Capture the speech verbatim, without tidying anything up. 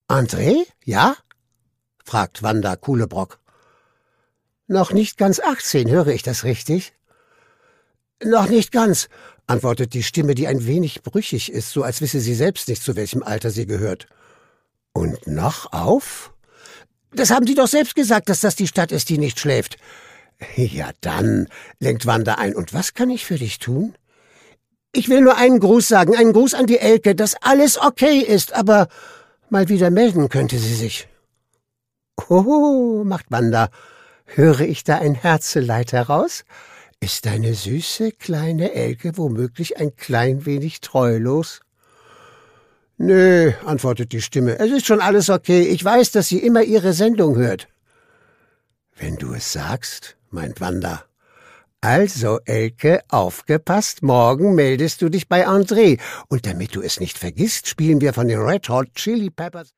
André, ja?« fragt Wanda Kulebrock. »Noch nicht ganz achtzehn, höre ich das richtig?« »Noch nicht ganz«, antwortet die Stimme, die ein wenig brüchig ist, so als wisse sie selbst nicht, zu welchem Alter sie gehört. »Und noch auf?« »Das haben Sie doch selbst gesagt, dass das die Stadt ist, die nicht schläft.« »Ja dann«, lenkt Wanda ein, »und was kann ich für dich tun?« »Ich will nur einen Gruß sagen, einen Gruß an die Elke, dass alles okay ist, aber mal wieder melden könnte sie sich.« »Oh«, macht Wanda, »höre ich da ein Herzeleid heraus? Ist deine süße kleine Elke womöglich ein klein wenig treulos?« »Nö«, antwortet die Stimme, »es ist schon alles okay, ich weiß, dass sie immer ihre Sendung hört.« »Wenn du es sagst«, meint Wanda. »Also, Elke, aufgepasst, morgen meldest du dich bei André, und damit du es nicht vergisst, spielen wir von den Red Hot Chili Peppers